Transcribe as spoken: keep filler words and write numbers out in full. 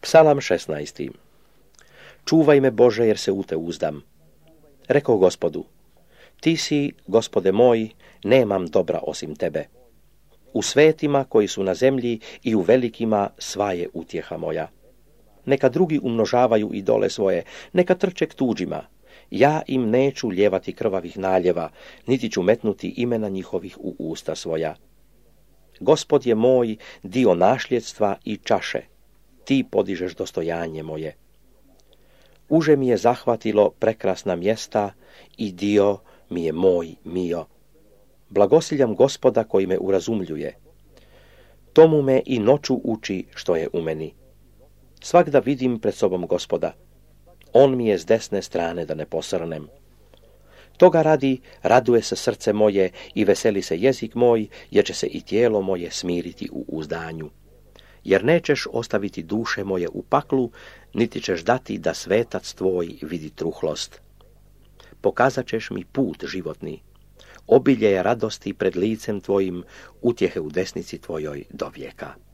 Psalam šesnaesti. Čuvaj me, Bože, jer se u te uzdam. Rekao Gospodu, ti si, Gospode moj, nemam dobra osim tebe. U svetima koji su na zemlji i u velikima sva je utjeha moja. Neka drugi umnožavaju idole svoje, neka trče k tuđima. Ja im neću lijevati krvavih naljeva, niti ću metnuti imena njihovih u usta svoja. Gospod je moj dio našljedstva i čaše, ti podižeš dostojanje moje. Uže mi je zahvatilo prekrasna mjesta i dio mi je moj mio. Blagosiljam Gospoda koji me urazumljuje. Tomu me i noću uči što je u meni. Svagda vidim pred sobom Gospoda. On mi je s desne strane da ne posrnem. Toga radi raduje se srce moje i veseli se jezik moj, jer će se i tijelo moje smiriti u uzdanju. Jer nećeš ostaviti duše moje u paklu, niti ćeš dati da svetac tvoj vidi truhlost. Pokazat ćeš mi put životni. Obilje je radosti pred licem tvojim, utjehe u desnici tvojoj do vijeka.